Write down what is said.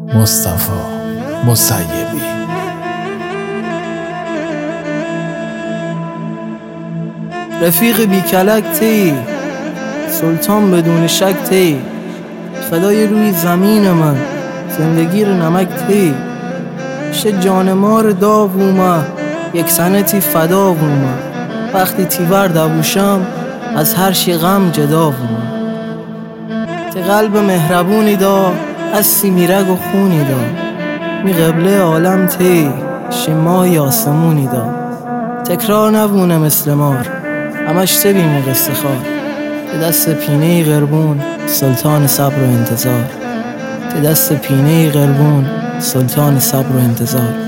مصطفی مسیبی. رفیق بی کلک تی، سلطان بدون شک تی، فدای روی زمین من، زندگی رو نمک تی. شه جانمار داووما، یک سنتی فدا ووما، وقتی تیور دبوشم از هر شی غم جدا ووما. تی قلب مهربونی دا، هستی میرگ و خونی دا، می قبله عالم تی، شه ماه آسمونی دا. تکرار نبونه مثل مار، همش تبیم قصه خار. تی دست پینه قربون، سلطان صبر و انتظار. تی دست پینه قربون، سلطان صبر و انتظار.